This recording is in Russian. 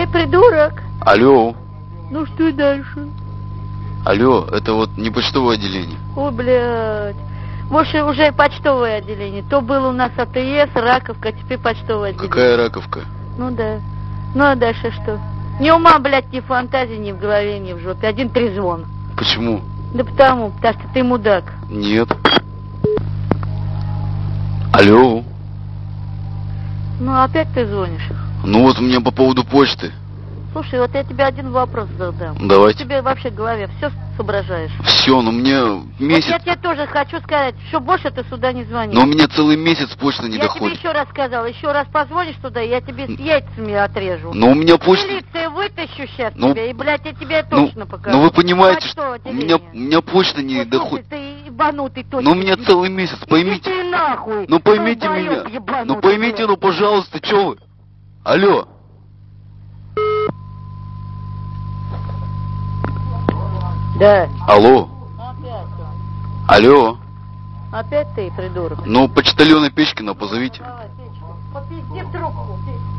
Эй, придурок. Алло. Ну что дальше? Алло, это вот не почтовое отделение. Ой, блядь. Может, уже почтовое отделение. То был у нас АТС, Раковка, теперь почтовое отделение. Какая Раковка? Ну да. Ну а дальше что? Ни ума, блядь, ни фантазии, ни в голове, ни в жопе. Один трезвон. Почему? Да потому что ты мудак. Нет. Алло. Ну опять ты звонишь. Ну вот у меня по поводу почты. Слушай, вот я тебе один вопрос задам. Давайте. Тебе вообще в голове все соображаешь? Все, но мне месяц... Вот я тебе тоже хочу сказать, что больше ты сюда не звони. Но у меня целый месяц почта не я доходит. Я тебе еще раз сказала, еще раз позвонишь туда, я тебе с яйцами отрежу. Но у меня почта... Милиция вытащу сейчас тебя, и, блядь, я тебе точно покажу. Ну вы понимаете, что у меня почта не вот, доходит. Слушай, ты ебанутый точно. Но у меня целый месяц, поймите. Иди ты нахуй. Ну поймите меня. Ну поймите, ну пожалуйста, что вы? Алло. Да. Алло. Опять он. Алло. Опять ты, придурок. Ну, почтальона Печкина позовите. Давай, Печка. Попизди в трубку.